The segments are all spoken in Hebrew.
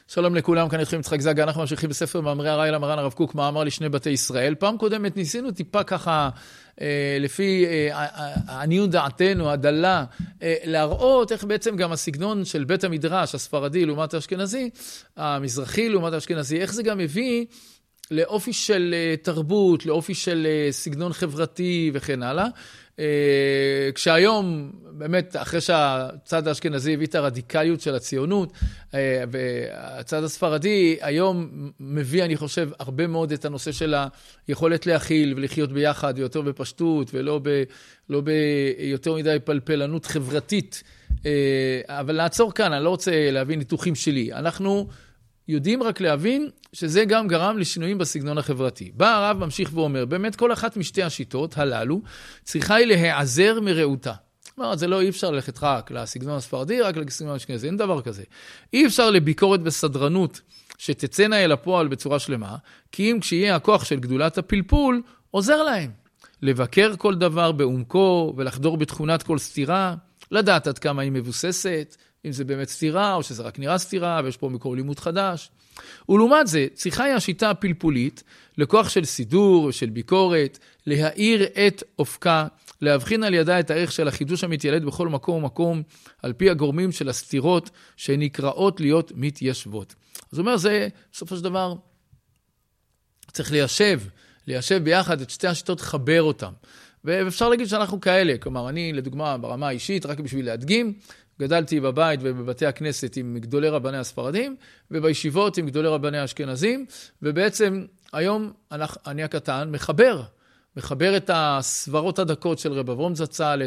שלום לכולם, כאן איתכם יצחק זגה, אנחנו ממשיכים בספר מאמרי הראי"ל למרן הרב קוק, מאמר לשני בתי ישראל. פעם קודמת ניסינו טיפה ככה, לפי עניות דעתנו, הדלה, להראות איך בעצם גם הסגנון של בית המדרש, הספרדי לעומת האשכנזי, המזרחי לעומת האשכנזי, איך זה גם מביא לאופי של תרבות, לאופי של סגנון חברתי וכן הלאה. כשהיום, באמת, אחרי שהצד האשכנזי הביא את הרדיקליות של הציונות, והצד הספרדי היום מביא, אני חושב, הרבה מאוד את הנושא של היכולת להכיל ולחיות ביחד, יותר בפשטות ולא ביותר מדי פלפלנות חברתית. אבל לעצור כאן, אני לא רוצה להביא ניתוחים שלי. אנחנו יודעים רק להבין שזה גם גרם לשינויים בסגנון החברתי. בא הרב ממשיך ואומר, באמת כל אחת משתי השיטות הללו צריכה היא להיעזר מרעותה. כלומר, זה לא אי אפשר ללכת רק לסגנון הספרדי, רק לסגנון האשכנזי, אין דבר כזה. אי אפשר לביקורת וסדרנות שתצאנה אל הפועל בצורה שלמה, כי אם כשיהיה הכוח של גדולת הפלפול, עוזר להם. לבקר כל דבר בעומקו ולחדור בתכונת כל סתירה, לדעת עד כמה היא מבוססת, אם זה באמת סתירה, או שזה רק נראה סתירה, ויש פה מקור לימוד חדש. ולעומת זה, צריכה היא השיטה הפלפולית, לכוח של סידור, של ביקורת, להאיר את אופקה, להבחין על ידה את הערך של החידוש המתיילד בכל מקום ומקום, על פי הגורמים של הסתירות, שנקראות להיות מתיישבות. אז הוא אומר, זה, בסופו של דבר, צריך ליישב ביחד את שתי השיטות, חבר אותם. ואפשר להגיד שאנחנו כאלה, כלומר, אני, לדוגמה, ברמה האישית, רק בשביל להדגים, גדלתי בבית ובבתי הכנסת עם גדולי רבני הספרדים, ובישיבות עם גדולי רבני האשכנזים, ובעצם היום אני הקטן מחבר את הסברות הדקות של רב אברום זצ"ל,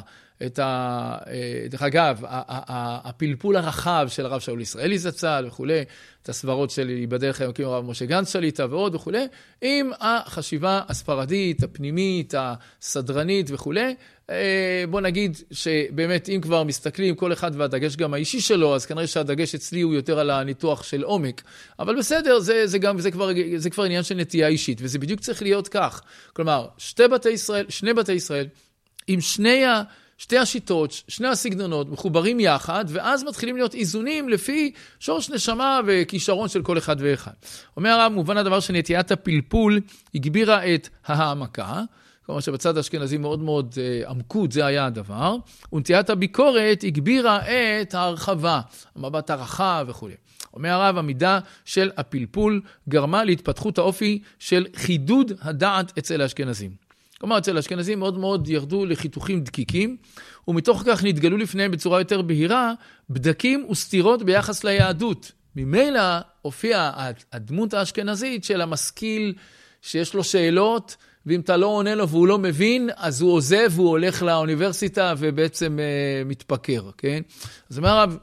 דרך אגב, הפלפול הרחב של הרב שאול ישראלי זצ"ל וכו', את הסברות של ייבדל לחיים ארוכים הרב משה גנץ שליט"א ועוד וכו', עם החשיבה הספרדית, הפנימית, הסדרנית וכו'. בוא נגיד שבאמת אם כבר מסתכלים כל אחד והדגש גם האישי שלו, אז כנראה שהדגש אצלי הוא יותר על הניתוח של עומק. אבל בסדר, זה כבר עניין של נטייה אישית, וזה בדיוק צריך להיות כך. כלומר, שני בתי ישראל, עם שתי השיטות, שני הסגנונות מחוברים יחד, ואז מתחילים להיות איזונים לפי שורש נשמה וכישרון של כל אחד ואחד. אומר הרב, מובן הדבר שנטיית הפלפול הגבירה את ההעמקה, כלומר שבצד האשכנזי מאוד מאוד עמקות, זה היה הדבר, ונטיית הביקורת הגבירה את ההרחבה, המבט הרחב וכו'. אומר הרב, המידה של הפלפול גרמה להתפתחות האופי של חידוד הדעת אצל האשכנזים. כלומר, אצל האשכנזים מאוד מאוד ירדו לחיתוכים דקיקים, ומתוך כך נתגלו לפניהם בצורה יותר בהירה, בדקים וסתירות ביחס ליהדות. ממילא הופיעה הדמות האשכנזית של המשכיל שיש לו שאלות, ואם אתה לא עונה לו והוא לא מבין, אז הוא עוזב, הוא הולך לאוניברסיטה ובעצם מתפקר, כן? אז אומר הרב,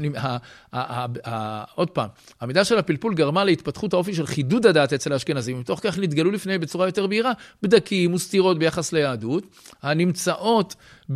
עוד פעם, המידה של הפלפול גרמה להתפתחות האופי של חידוד הדעת אצל האשכנזים, ומתוך כך נתגלו לפני בצורה יותר בהירה, בדקים וסתירות ביחס ליהדות, הנמצאות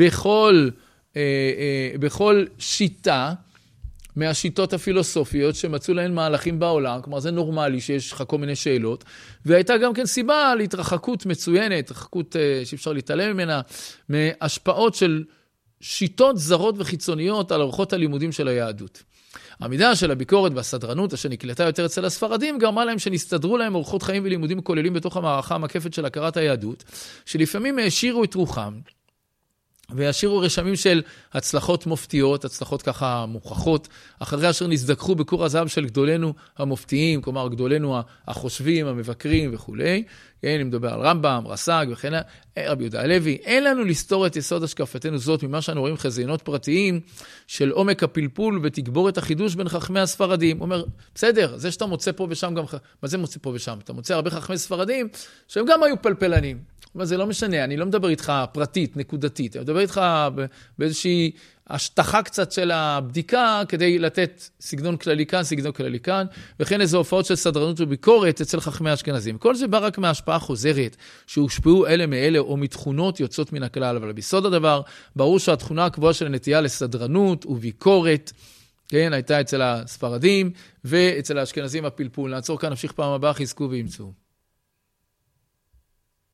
בכל שיטה, מהשיטות הפילוסופיות שמצאו להן מהלכים בעולם, כלומר זה נורמלי שיש לך כל מיני שאלות, והייתה גם כן סיבה להתרחקות מצוינת, התרחקות שאפשר להתעלם ממנה, מהשפעות של שיטות זרות וחיצוניות על אורחות הלימודים של היהדות. המידה של הביקורת והסדרנות, אשר נקלטה יותר אצל הספרדים, גרמה להם שנסתדרו להם אורחות חיים ולימודים כוללים בתוך המערכה המקפת של הכרת היהדות, שלפעמים העשירו את רוחם, וישירו רשמים של הצלחות מופתיות, הצלחות ככה מוכחות, אחרי אשר נזדקחו בקור הזהב של גדולנו המופתיים, כלומר גדולנו החושבים, המבקרים וכו'. כן, אני מדבר על רמב"ם, רס"ג וכן, רבי יהודה הלוי. אין לנו לסתור את יסוד השקפתנו זאת ממה שאנו רואים חזיונות פרטיים של עומק הפלפול ותגבורת החידוש בין חכמי הספרדים. הוא אומר, בסדר, זה שאתה מוצא פה ושם גם, מה זה מוצא פה ושם? אתה מוצא הרבה חכמי ספרדים שהם גם היו פלפלנים. אבל זה לא משנה, אני לא מדבר איתך פרטית, נקודתית, אני מדבר איתך באיזושהי השטחה קצת של הבדיקה, כדי לתת סגנון כללי כאן, סגנון כללי כאן, וכן איזו הופעות של סדרנות וביקורת אצל חכמי האשכנזים. כל זה בא רק מההשפעה חוזרת, שהושפעו אלה מאלה או מתכונות יוצאות מן הכלל, אבל ביסוד הדבר, ברור שהתכונה הקבועה של הנטייה לסדרנות וביקורת, כן, הייתה אצל הספרדים, ואצל האשכנזים הפלפול. נעצור כאן, נמשיך פעם הבאה, חזקו וימצאו.